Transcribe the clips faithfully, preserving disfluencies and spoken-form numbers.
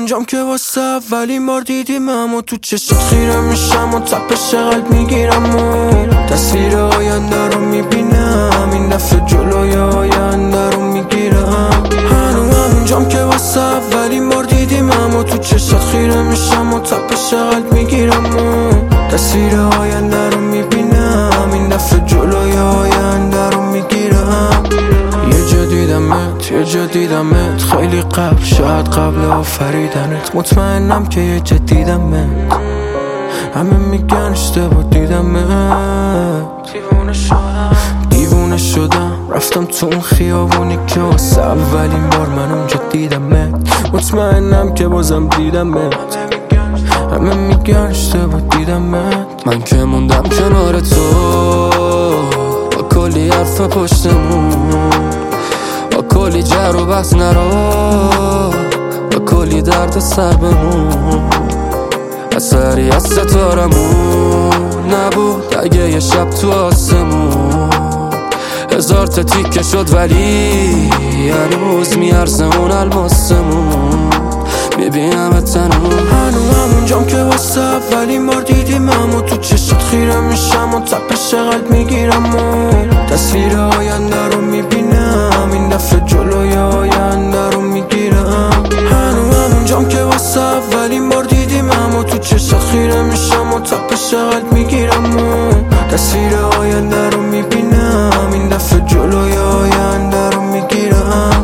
همونجام که واسه اولین بار دیدیم اما تو چشت خیره میشم و تپش قلب میگیرم و تصویر آینده رو میبینم، این دفعه جلوی آینده رو میگیرم. هنو همونجام که واسه اولین بار دیدیم اما تو چشت خیره میشم و تپش قلب میگیرم و تصویر آینده رو میبینم، این دفعه جلوی آینده رو میگیرم. یه جا دیدمت، یه جا دیدمت خیلی قبل، شاید قبل آفریدنت. مطمئنم که یه جا دیدمت، همه میگن اشتباه دیدمت. دیوونه شدم دیوونه شدم رفتم تو اون خیابونی که واسه اولین بار من اونجا دیدمت. مطمئنم که بازم دیدمت، همه میگن اشتباه دیدمت. من که موندم کنار تو با کلی حرف پشتمون، با کلی جر و بحث نرو، با کلی درد سر بمون. اثری از ستارمون نبود اگه یه شب تو آسمون هزار تا تیکه شد ولی هنوز میارزه اون الماسمون. میبینم تنمون هنو همونجام که واسه اولین بار دیدیم اما تو چشت خیره میشم و تپش قلب میگیرم و تصویر آینده رو میبینم، این دفعه جلوی آینده رو میگیرم. هنو همونجام که واسه اولین بار دیدیم اما تو چشت خیره میشم و تپش قلب میگیرم و تصویر آینده رو میبینم، این دفعه جلوی آینده رو میگیرم.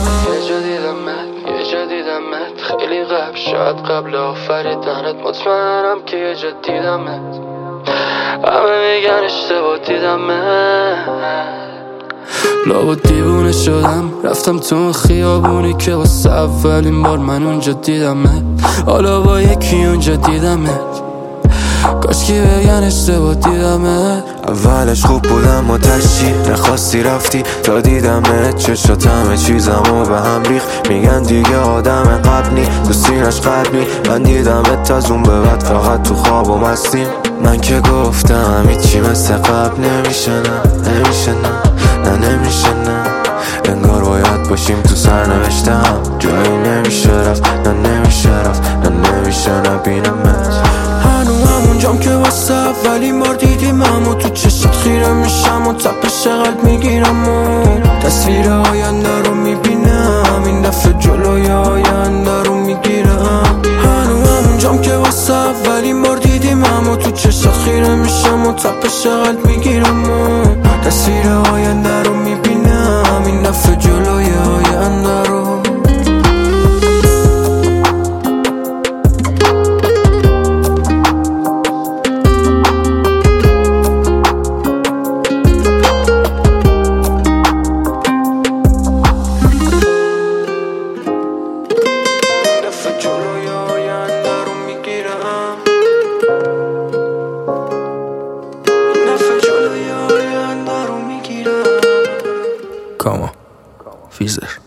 خیلی قبل، شاید قبل آفریدنت. مطمئنم که یه جا دیدمت، همه میگن اشتباه دیدمت. لابد دیوونه شدم رفتم تو خیابونی که واسه اولین بار من اونجا دیدمت. حالا با یکی اونجا دیدمت، کاشکی بگن اشتباه دیدمت. اولش خوب بودم و تشتی نخواستی رفتی تا دیدمت. چشات همه چیزمو به هم ریخ، میگن دیگه آدم قبلی تو سینش قلبی. من دیدمت از اون به بعد فقط تو خواب و مستیم. من که گفتم هیچی مثل قبل نمیشه، نه نمیشه، نه نه نمیشه، نه انگار باید باشیم تو سرنوشتم. جایی نمیشه رفت، نه نمیشه رفت، نه نمیشه نبینمت. هنو همونجام که واسه اولین بار دیدیم اما تو چشت خیره میشم و تپش قلب میگیرم و تصویر آینده رو میبینم، این دفعه جلوی آینده رو میگیرم. هنو همونجام که واسه اولین بار دیدیم اما تو چشت خیره میشم و تپش قلب میگیرم و تصویر آینده رو میبینم، این دفعه جلوی آینده رو. Come on, Fizer.